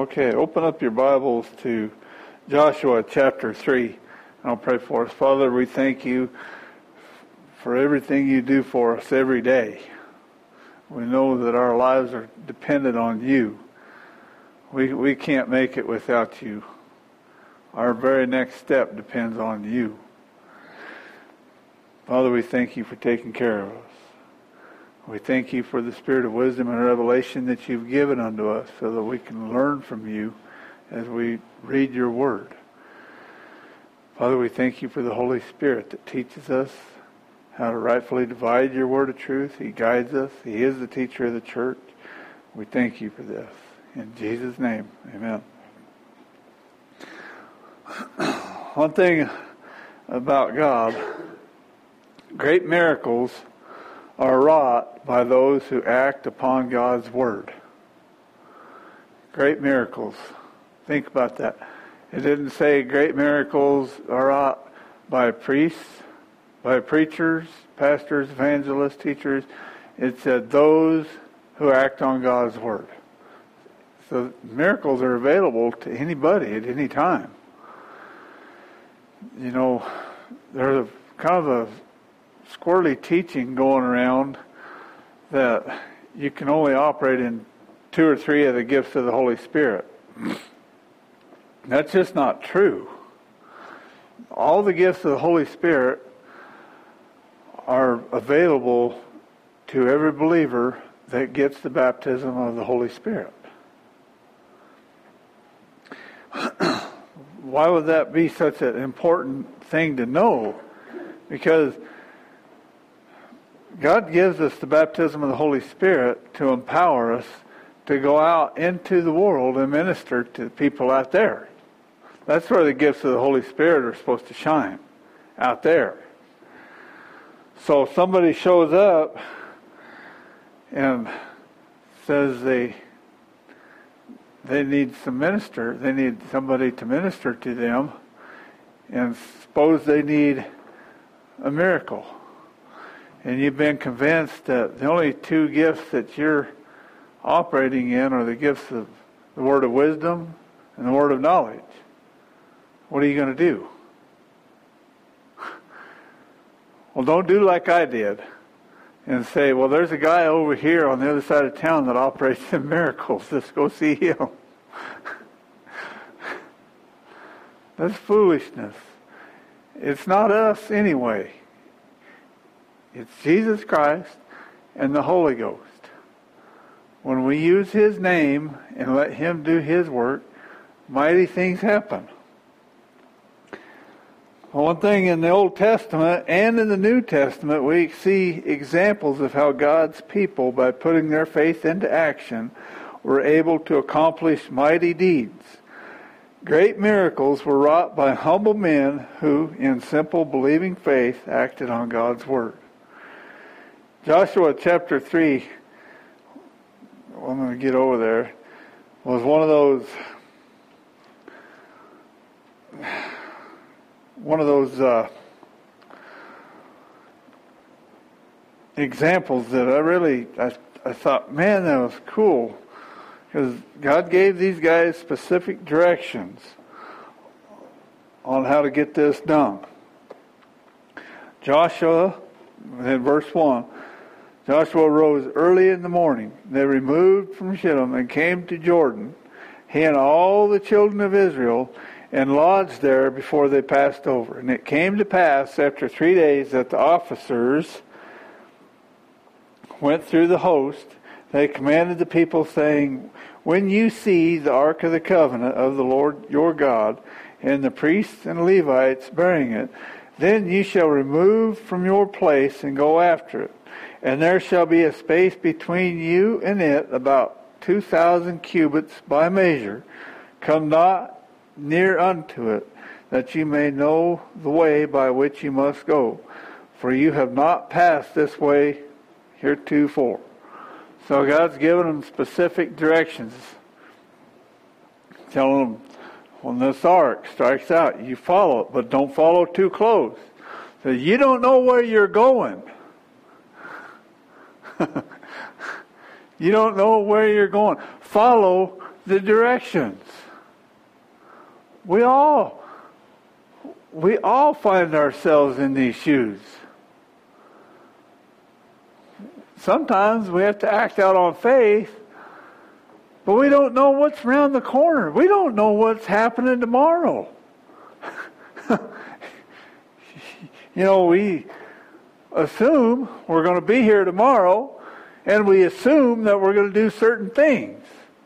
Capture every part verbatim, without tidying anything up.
Okay, open up your Bibles to Joshua chapter three. And I'll pray for us. Father, we thank you for everything you do for us every day. We know that our lives are dependent on you. We we can't make it without you. Our very next step depends on you. Father, we thank you for taking care of us. We thank you for the spirit of wisdom and revelation that you've given unto us so that we can learn from you as we read your word. Father, we thank you for the Holy Spirit that teaches us how to rightfully divide your word of truth. He guides us. He is the teacher of the church. We thank you for this. In Jesus' name, amen. One thing about God, great miracles are wrought by those who act upon God's word. Great miracles. Think about that. It didn't say great miracles are wrought by priests, by preachers, pastors, evangelists, teachers. It said those who act on God's word. So miracles are available to anybody at any time. You know, there's a kind of a squirrely teaching going around that you can only operate in two or three of the gifts of the Holy Spirit. That's just not true. All the gifts of the Holy Spirit are available to every believer that gets the baptism of the Holy Spirit. Why would that be such an important thing to know? Because God gives us the baptism of the Holy Spirit to empower us to go out into the world and minister to people out there. That's where the gifts of the Holy Spirit are supposed to shine, out there. So if somebody shows up and says they they need some minister, they need somebody to minister to them, and suppose they need a miracle. And you've been convinced that the only two gifts that you're operating in are the gifts of the word of wisdom and the word of knowledge. What are you going to do? Well, don't do like I did and say, well, there's a guy over here on the other side of town that operates in miracles. Let's go see him. That's foolishness. It's not us anyway. It's Jesus Christ and the Holy Ghost. When we use His name and let Him do His work, mighty things happen. One thing in the Old Testament and in the New Testament, we see examples of how God's people, by putting their faith into action, were able to accomplish mighty deeds. Great miracles were wrought by humble men who, in simple believing faith, acted on God's word. Joshua chapter three, well, I'm going to get over there, was one of those one of those uh, examples that I really, I, I thought, man, that was cool. Because God gave these guys specific directions on how to get this done. Joshua, in verse one, Joshua rose early in the morning. They removed from Shittim and came to Jordan, he and all the children of Israel, and lodged there before they passed over. And it came to pass after three days that the officers went through the host. They commanded the people, saying, when you see the ark of the covenant of the Lord your God, and the priests and Levites bearing it, then you shall remove from your place and go after it. And there shall be a space between you and it, about two thousand cubits by measure. Come not near unto it, that you may know the way by which you must go. For you have not passed this way heretofore. So God's given them specific directions. Telling them, when this ark strikes out, you follow it, but don't follow too close. So you don't know where you're going. You don't know where you're going. Follow the directions. We all, we all find ourselves in these shoes. Sometimes we have to act out on faith, but we don't know what's around the corner. We don't know what's happening tomorrow. You know, we assume we're going to be here tomorrow, and we assume that we're going to do certain things.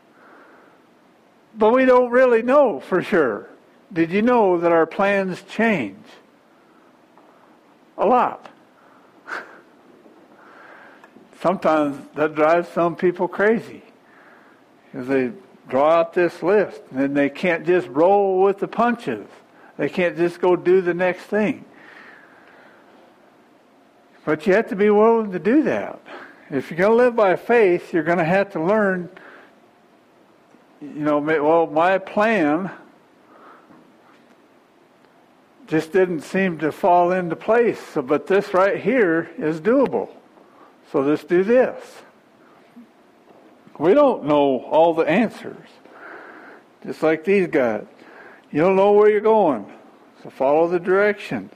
But we don't really know for sure. Did you know that our plans change? A lot. Sometimes that drives some people crazy, because they draw out this list and they can't just roll with the punches. They can't just go do the next thing. But you have to be willing to do that. If you're going to live by faith, you're going to have to learn, you know, well, my plan just didn't seem to fall into place. So, but this right here is doable. So let's do this. We don't know all the answers. Just like these guys. You don't know where you're going. So follow the directions.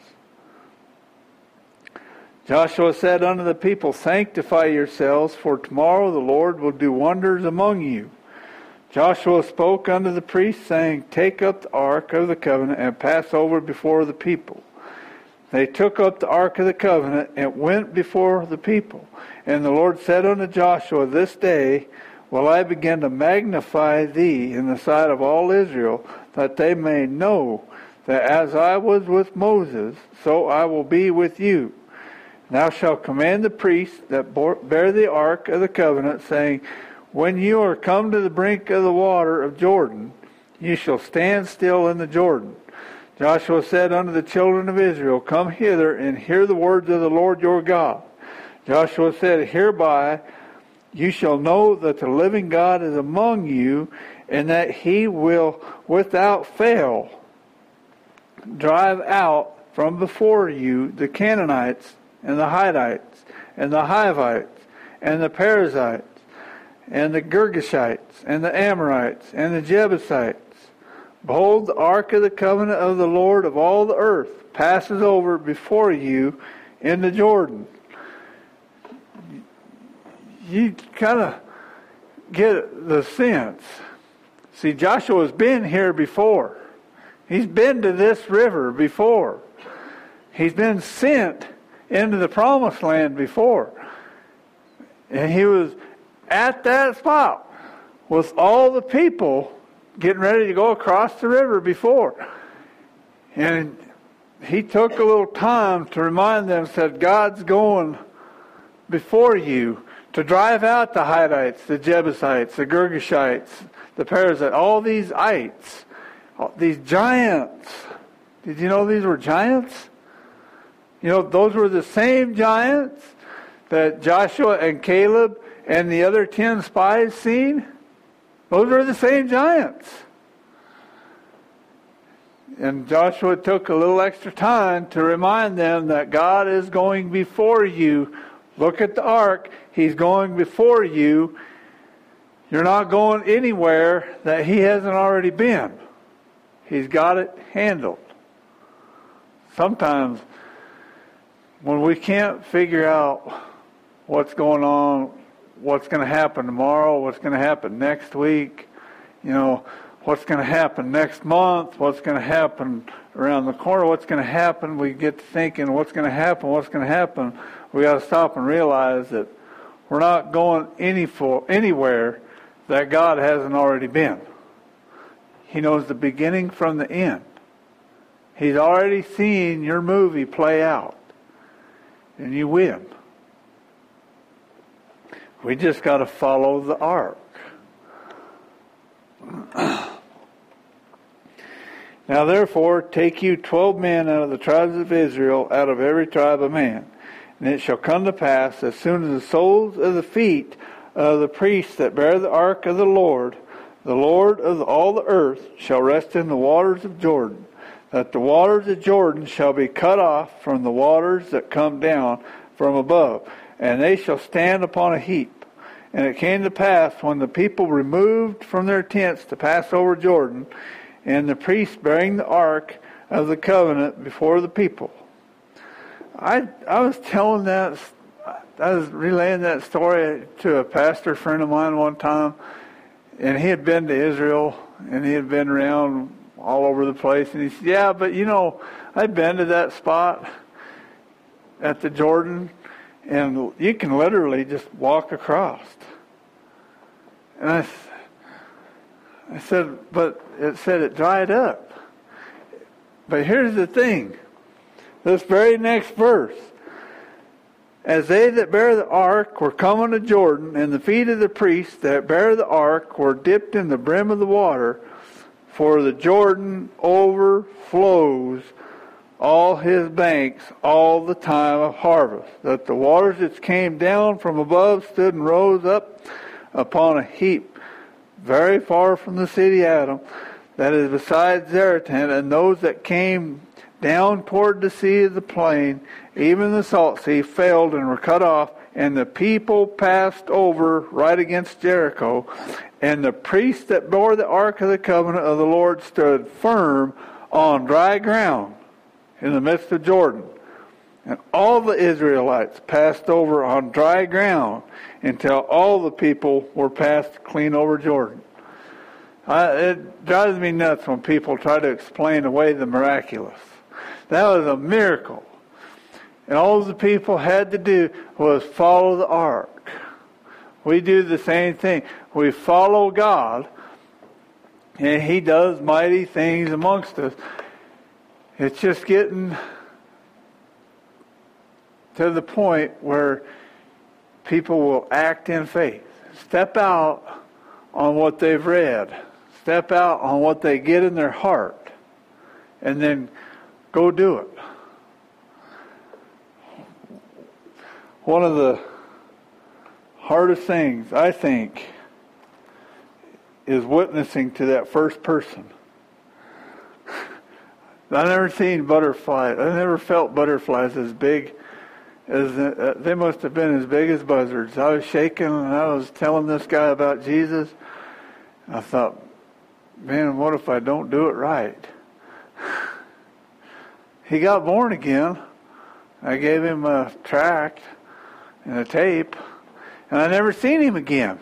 Joshua said unto the people, sanctify yourselves, for tomorrow the Lord will do wonders among you. Joshua spoke unto the priests, saying, take up the ark of the covenant and pass over before the people. They took up the ark of the covenant and went before the people. And the Lord said unto Joshua, this day will I begin to magnify thee in the sight of all Israel, that they may know that as I was with Moses, so I will be with you. Thou shalt command the priests that bear the ark of the covenant, saying, when you are come to the brink of the water of Jordan, you shall stand still in the Jordan. Joshua said unto the children of Israel, come hither and hear the words of the Lord your God. Joshua said, hereby you shall know that the living God is among you, and that he will without fail drive out from before you the Canaanites, and the Hittites, and the Hivites, and the Perizzites, and the Girgashites, and the Amorites, and the Jebusites. Behold, the ark of the covenant of the Lord of all the earth passes over before you in the Jordan. You kind of get the sense. See, Joshua's been here before. He's been to this river before. He's been sent into the promised land before. And he was at that spot with all the people getting ready to go across the river before. And he took a little time to remind them, said, God's going before you to drive out the Hittites, the Jebusites, the Girgashites, the Perizzites, all these ites, these giants. Did you know these were giants? You know, those were the same giants that Joshua and Caleb and the other ten spies seen. Those were the same giants. And Joshua took a little extra time to remind them that God is going before you. Look at the ark. He's going before you. You're not going anywhere that he hasn't already been. He's got it handled. Sometimes when we can't figure out what's going on, what's going to happen tomorrow, what's going to happen next week, you know, what's going to happen next month, what's going to happen around the corner, what's going to happen, we get to thinking, what's going to happen, what's going to happen, we got to stop and realize that we're not going any for, anywhere that God hasn't already been. He knows the beginning from the end. He's already seen your movie play out. And you win. We just got to follow the ark. Now therefore, take you twelve men out of the tribes of Israel, out of every tribe a man. And it shall come to pass, as soon as the soles of the feet of the priests that bear the ark of the Lord, the Lord of all the earth, shall rest in the waters of Jordan, that the waters of Jordan shall be cut off from the waters that come down from above, and they shall stand upon a heap. And it came to pass, when the people removed from their tents to pass over Jordan, and the priests bearing the ark of the covenant before the people. I I was telling that, I was relaying that story to a pastor friend of mine one time, and he had been to Israel, and he had been around all over the place, and he said, yeah, but you know, I've been to that spot at the Jordan, and you can literally just walk across. And I, I said, but it said it dried up. But here's the thing. This very next verse. As they that bear the ark were coming to Jordan, and the feet of the priests that bear the ark were dipped in the brim of the water, for the Jordan overflows all his banks all the time of harvest, that the waters which came down from above stood and rose up upon a heap very far from the city Adam, that is beside Zaratan, and those that came down toward the sea of the plain, even the salt sea, failed and were cut off, and the people passed over right against Jericho. And the priests that bore the ark of the covenant of the Lord stood firm on dry ground in the midst of Jordan. And all the Israelites passed over on dry ground until all the people were passed clean over Jordan. I, it drives me nuts when people try to explain away the miraculous. That was a miracle. And all the people had to do was follow the ark. We do the same thing. We follow God, and He does mighty things amongst us. It's just getting to the point where people will act in faith. Step out on what they've read. Step out on what they get in their heart. And then go do it. One of the hardest things, I think, is witnessing to that first person. I've never seen butterflies. I've never felt butterflies as big as, uh, they must have been as big as buzzards. I was shaking and I was telling this guy about Jesus. I thought, man, what if I don't do it right? He got born again. I gave him a tract and a tape, and I never seen him again.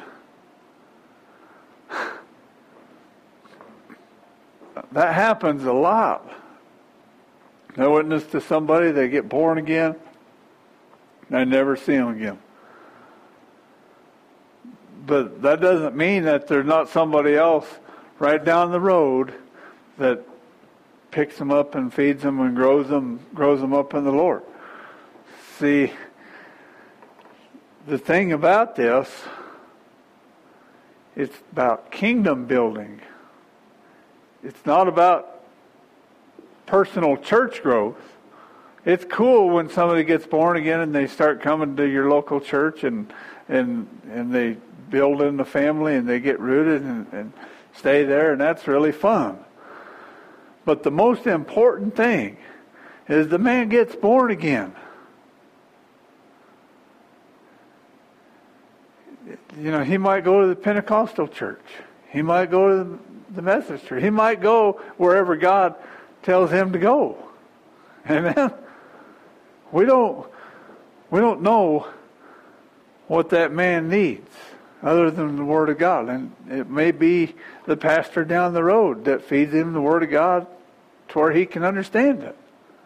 That happens a lot. I witness to somebody, they get born again, and I never see them again. But that doesn't mean that there's not somebody else right down the road that picks them up and feeds them and grows them, grows them up in the Lord. See, the thing about this, it's about kingdom building. It's not about personal church growth. It's cool when somebody gets born again and they start coming to your local church and and and they build in the family and they get rooted and, and stay there, and that's really fun. But the most important thing is the man gets born again. You know, he might go to the Pentecostal church. He might go to the Methodist church. He might go wherever God tells him to go. Amen? We don't, we don't know what that man needs other than the Word of God. And it may be the pastor down the road that feeds him the Word of God to where he can understand it.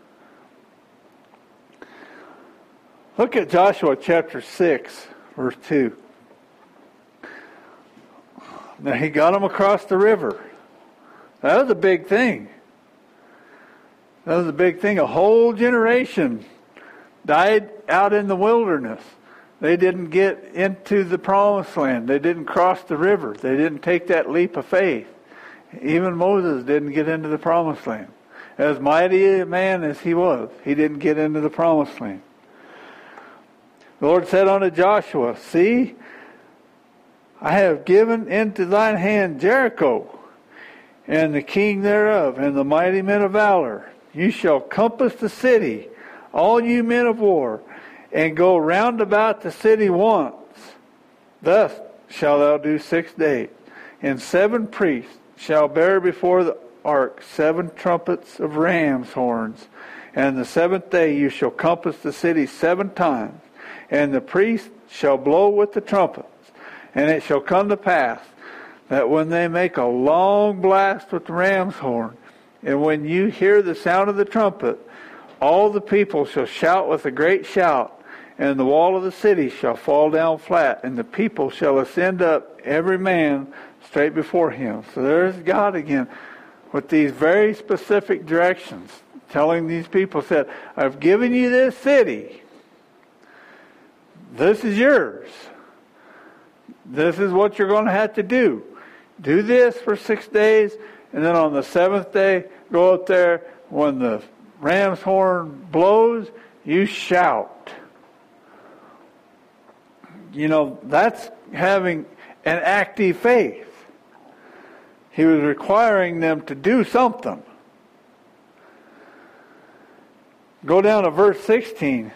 Look at Joshua chapter six, verse two. Now he got them across the river. That was a big thing. That was a big thing. A whole generation died out in the wilderness. They didn't get into the promised land. They didn't cross the river. They didn't take that leap of faith. Even Moses didn't get into the promised land. As mighty a man as he was, he didn't get into the promised land. The Lord said unto Joshua, see, I have given into thine hand Jericho, and the king thereof, and the mighty men of valor. You shall compass the city, all you men of war, and go round about the city once, Thus shalt thou do six days. And seven priests shall bear before the ark seven trumpets of ram's horns. And the seventh day you shall compass the city seven times. And the priests shall blow with the trumpets. And it shall come to pass that when they make a long blast with the ram's horn, and when you hear the sound of the trumpet, all the people shall shout with a great shout, and the wall of the city shall fall down flat, and the people shall ascend up, every man straight before him. So there's God again with these very specific directions, telling these people, said, I've given you this city. This is yours. This is what you're going to have to do. Do this for six days, and then on the seventh day, go up there. When the ram's horn blows, you shout. You know, that's having an active faith. He was requiring them to do something. Go down to verse sixteen.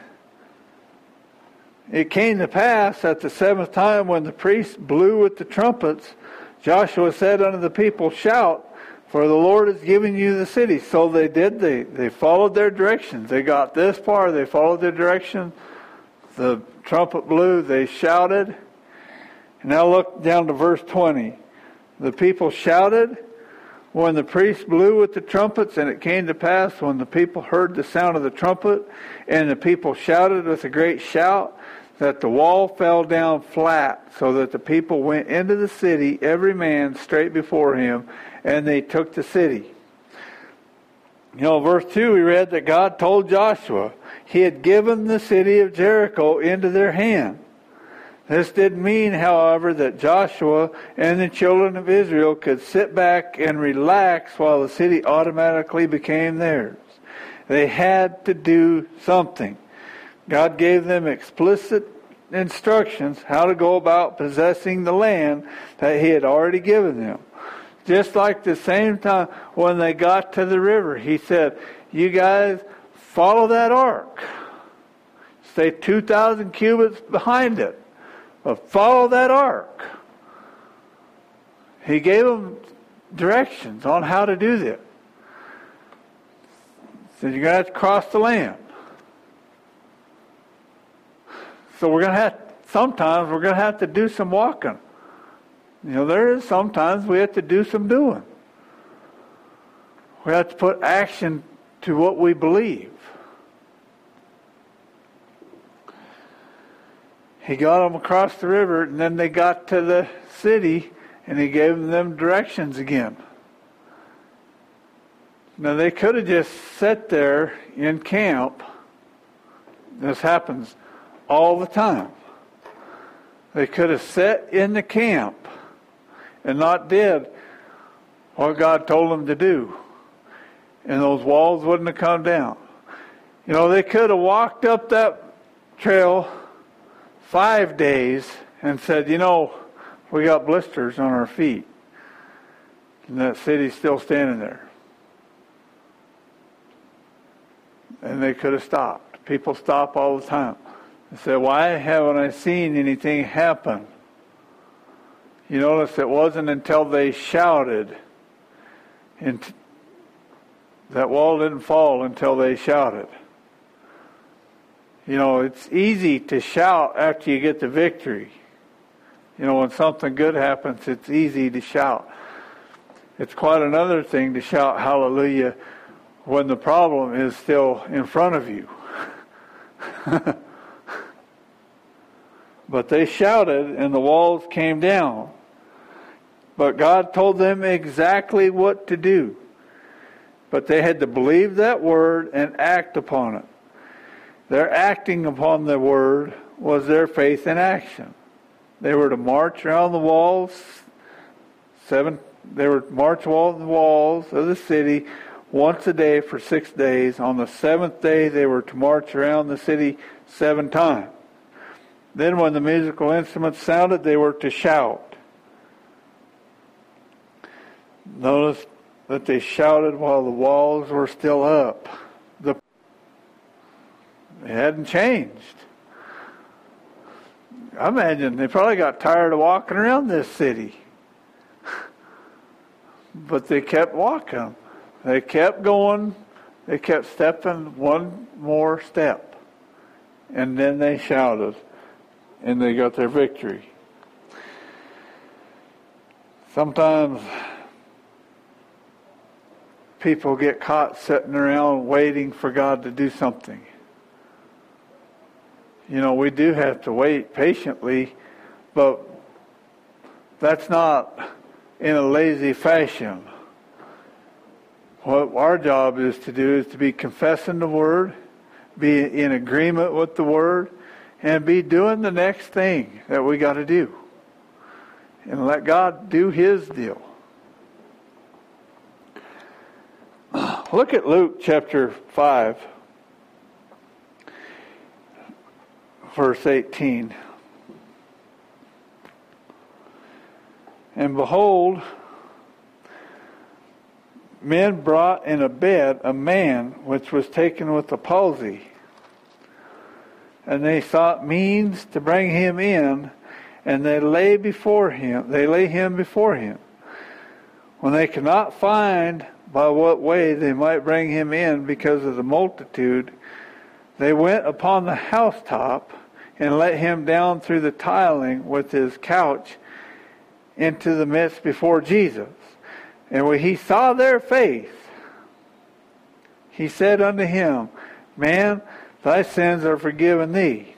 It came to pass at the seventh time when the priests blew with the trumpets, Joshua said unto the people, shout, for the Lord has given you the city. So they did. They, they followed their directions. They got this far. They followed their direction. The trumpet blew. They shouted. And now look down to verse twenty. The people shouted when the priests blew with the trumpets, and it came to pass when the people heard the sound of the trumpet, and the people shouted with a great shout, that the wall fell down flat, so that the people went into the city, every man straight before him, and they took the city. You know, verse two, we read that God told Joshua he had given the city of Jericho into their hand. This didn't mean, however, that Joshua and the children of Israel could sit back and relax while the city automatically became theirs. They had to do something. God gave them explicit instructions how to go about possessing the land that He had already given them. Just like the same time when they got to the river, He said, you guys follow that ark. Stay two thousand cubits behind it. But follow that ark. He gave them directions on how to do this. He said, you're going to have to cross the land. So we're going to have, sometimes we're going to have to do some walking. You know, there is sometimes we have to do some doing. We have to put action to what we believe. He got them across the river, and then they got to the city, and He gave them directions again. Now, they could have just sat there in camp. This happens all the time. They could have sat in the camp and not did what God told them to do. And those walls wouldn't have come down. You know, they could have walked up that trail five days and said, you know, we got blisters on our feet. And that city's still standing there. And they could have stopped. People stop all the time. They say, why haven't I seen anything happen? You notice it wasn't until they shouted. And that wall didn't fall until they shouted. You know, it's easy to shout after you get the victory. You know, when something good happens, it's easy to shout. It's quite another thing to shout hallelujah when the problem is still in front of you. But they shouted and the walls came down. But God told them exactly what to do. But they had to believe that word and act upon it. Their acting upon the word was their faith in action. They were to march around the walls, seven. They were to march around the walls of the city once a day for six days. On the seventh day, they were to march around the city seven times. Then when the musical instruments sounded, they were to shout. Notice that they shouted while the walls were still up. The, it hadn't changed. I imagine they probably got tired of walking around this city. But they kept walking. They kept going. They kept stepping one more step. And then they shouted. And they got their victory. Sometimes people get caught sitting around waiting for God to do something. You know, we do have to wait patiently, but that's not in a lazy fashion. What our job is to do is to be confessing the Word, be in agreement with the Word, and be doing the next thing that we got to do. And let God do His deal. Look at Luke chapter five, verse eighteen. And behold, men brought in a bed a man which was taken with the palsy. And they sought means to bring him in, and they lay before him, they lay him before him. When they could not find by what way they might bring him in because of the multitude, they went upon the housetop and let him down through the tiling with his couch into the midst before Jesus. And when he saw their faith, he said unto him, Man, thy sins are forgiven thee.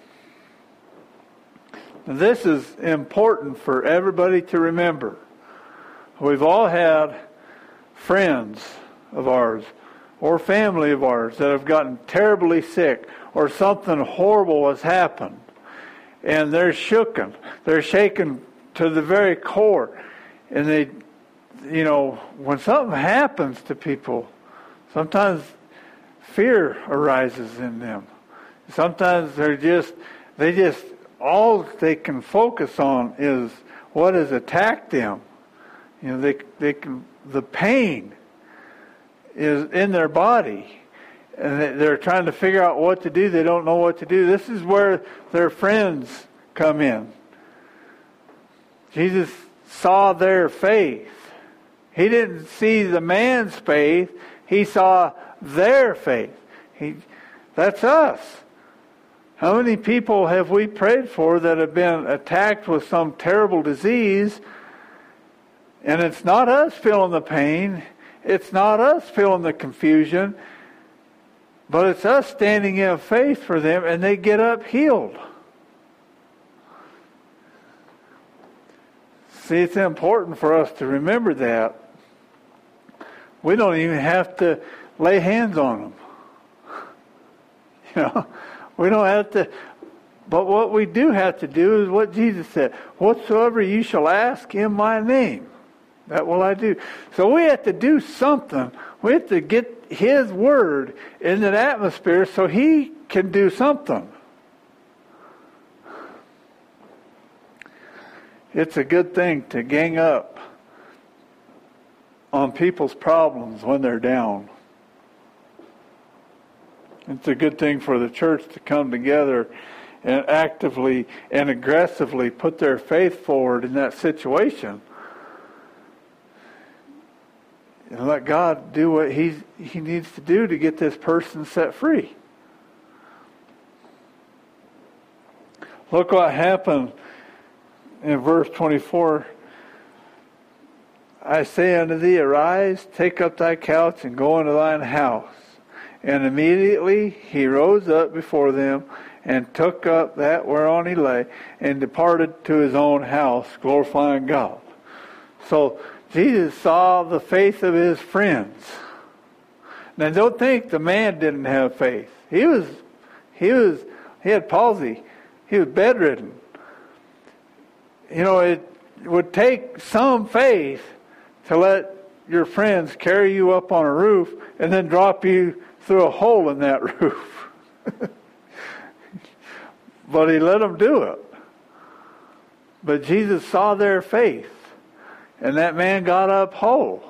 Now, this is important for everybody to remember. We've all had friends of ours or family of ours that have gotten terribly sick, or something horrible has happened. And they're shooken. They're shaken to the very core. And they, you know, when something happens to people, sometimes fear arises in them. Sometimes they're just, they just, all they can focus on is what has attacked them. You know, they, they can, the pain is in their body. And they're trying to figure out what to do. They don't know what to do. This is where their friends come in. Jesus saw their faith. He didn't see the man's faith. He saw their faith. He, that's us. How many people have we prayed for that have been attacked with some terrible disease? And it's not us feeling the pain. It's not us feeling the confusion. But it's us standing in faith for them, and they get up healed. See, it's important for us to remember that. We don't even have to lay hands on them. You know, we don't have to. But what we do have to do is what Jesus said. Whatsoever you shall ask in my name, that will I do. So we have to do something. We have to get His Word in that atmosphere so He can do something. It's a good thing to gang up on people's problems when they're down. It's a good thing for the church to come together and actively and aggressively put their faith forward in that situation. And let God do what he's, He needs to do to get this person set free. Look what happened in verse twenty-four. I say unto thee, arise, take up thy couch, and go into thine house. And immediately he rose up before them, and took up that whereon he lay, and departed to his own house, glorifying God. So Jesus saw the faith of his friends. Now don't think the man didn't have faith. He was, he was, he had palsy. He was bedridden. You know, it would take some faith to let your friends carry you up on a roof and then drop you through a hole in that roof. But he let them do it. But Jesus saw their faith. And that man got up whole.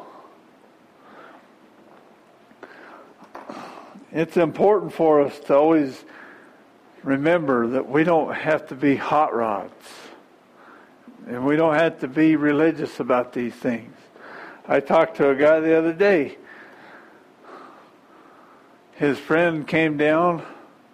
It's important for us to always remember that we don't have to be hot rods. And we don't have to be religious about these things. I talked to a guy the other day. His friend came down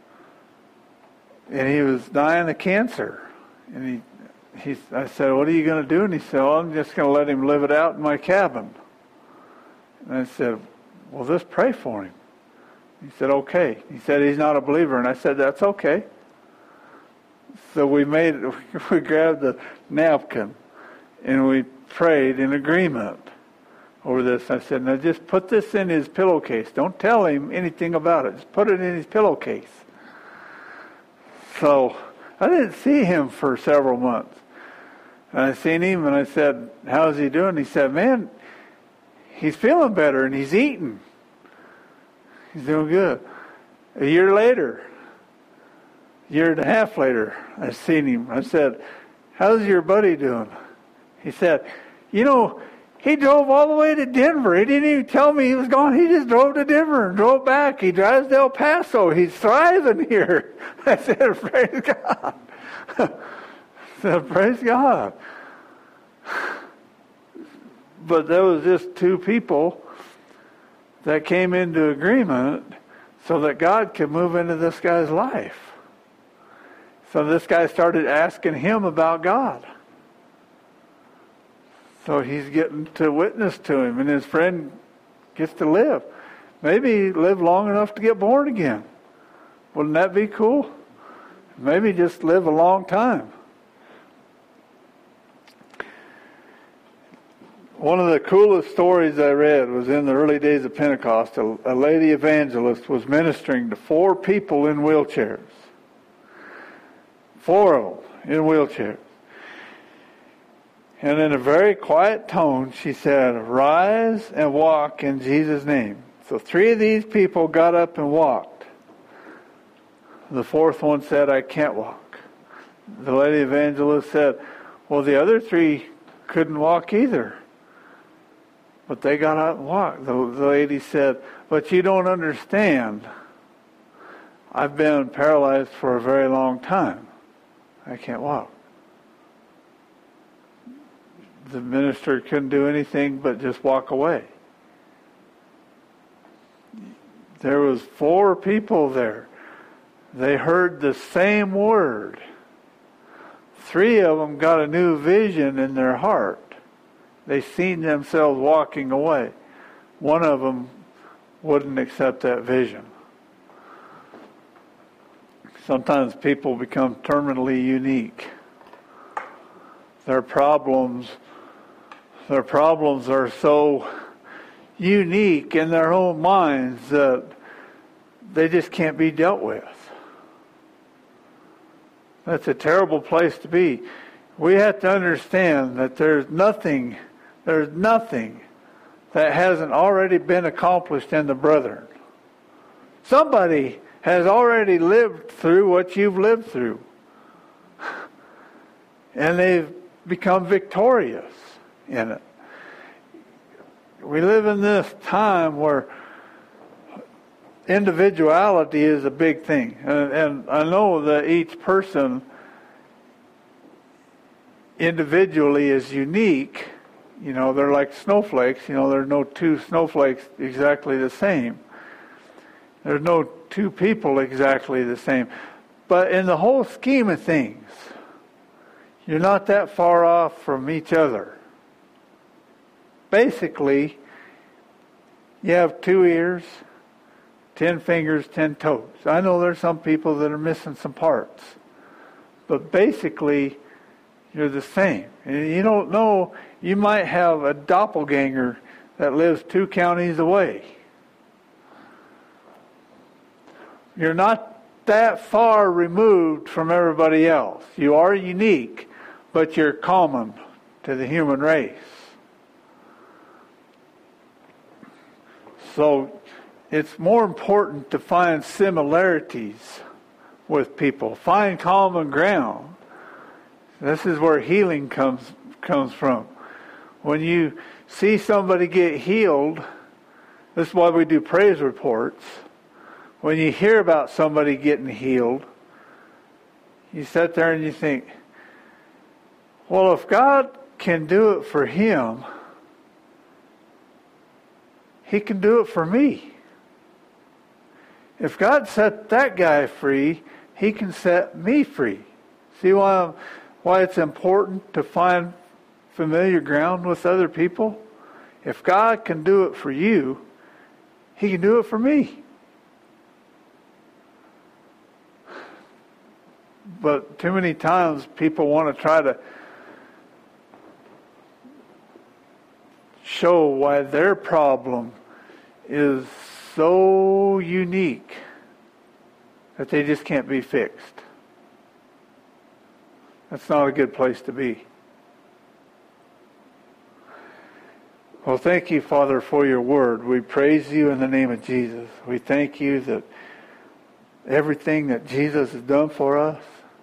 and he was dying of cancer. And he, he I said, what are you going to do? And he said, well, I'm just going to let him live it out in my cabin. And I said, well, just pray for him. He said, okay. He said, he's not a believer. And I said, that's okay. So we made, we grabbed the napkin and we prayed in agreement over this. I said, now just put this in his pillowcase. Don't tell him anything about it. Just put it in his pillowcase. So I didn't see him for several months. And I seen him and I said, how's he doing? He said, man, he's feeling better and he's eating. He's doing good. A year later, a year and a half later, I seen him. I said, how's your buddy doing? He said, you know, he drove all the way to Denver. He didn't even tell me he was gone. He just drove to Denver and drove back. He drives to El Paso. He's thriving here. I said, praise God. I said, praise God. But there was just two people that came into agreement so that God could move into this guy's life. So this guy started asking him about God. So he's getting to witness to him, and his friend gets to live. Maybe live long enough to get born again. Wouldn't that be cool? Maybe just live a long time. One of the coolest stories I read was in the early days of Pentecost. A, a lady evangelist was ministering to four people in wheelchairs. Four of them in wheelchairs. And in a very quiet tone, she said, rise and walk in Jesus' name. So three of these people got up and walked. The fourth one said, I can't walk. The lady evangelist said, well, the other three couldn't walk either. But they got up and walked. The, the lady said, but you don't understand. I've been paralyzed for a very long time. I can't walk. The minister couldn't do anything but just walk away. There was four people there. They heard the same word. Three of them got a new vision in their heart. They seen themselves walking away. One of them wouldn't accept that vision. Sometimes people become terminally unique. Their problems, their problems are so unique in their own minds that they just can't be dealt with. That's a terrible place to be. We have to understand that there's nothing, there's nothing that hasn't already been accomplished in the brethren. Somebody has already lived through what you've lived through. And they've become victorious in it. We live in this time where individuality is a big thing. And, and I know that each person individually is unique. You know, they're like snowflakes. You know, there's no two snowflakes exactly the same. There's no two people exactly the same. But in the whole scheme of things, you're not that far off from each other. Basically, you have two ears, ten fingers, ten toes. I know there's some people that are missing some parts. But basically, you're the same. And you don't know, you might have a doppelganger that lives two counties away. You're not that far removed from everybody else. You are unique, but you're common to the human race. So it's more important to find similarities with people. Find common ground. This is where healing comes comes from. When you see somebody get healed, this is why we do praise reports. When you hear about somebody getting healed, You sit there and you think, well, if God can do it for him, he can do it for me. If God set that guy free, he can set me free. See why, I'm, why it's important to find familiar ground with other people? If God can do it for you, he can do it for me. But too many times people want to try to show why their problem is so unique that they just can't be fixed. That's not a good place to be. Well, thank you, Father, for your word. We praise you in the name of Jesus. We thank you that everything that Jesus has done for us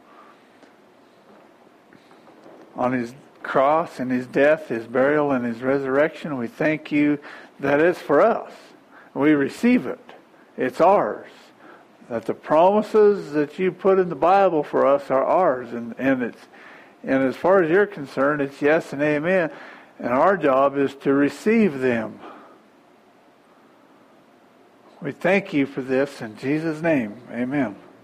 on his cross and his death, his burial, and his resurrection, we thank you that it's for us. We receive it. It's ours. That the promises that you put in the Bible for us are ours. And, and it's and as far as you're concerned, it's yes and amen. And our job is to receive them. We thank you for this in Jesus' name. Amen.